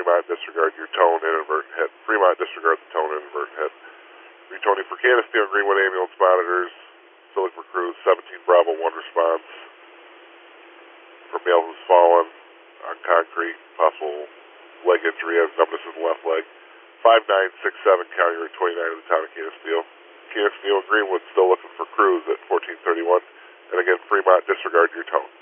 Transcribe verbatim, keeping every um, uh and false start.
Fremont, disregard your tone, inadvertent hit. Fremont, disregard the tone, inadvertent hit. Retoning for Canisteo and Greenwood ambulance monitors. Still looking for crews. seventeen Bravo, one response. For male who's fallen on concrete, possible leg injury, has numbness in the left leg. five nine six seven, County Route twenty-nine in the town of Canisteo. Canisteo and Greenwood still looking for crews at fourteen thirty-one. And again, Fremont, disregard your tone.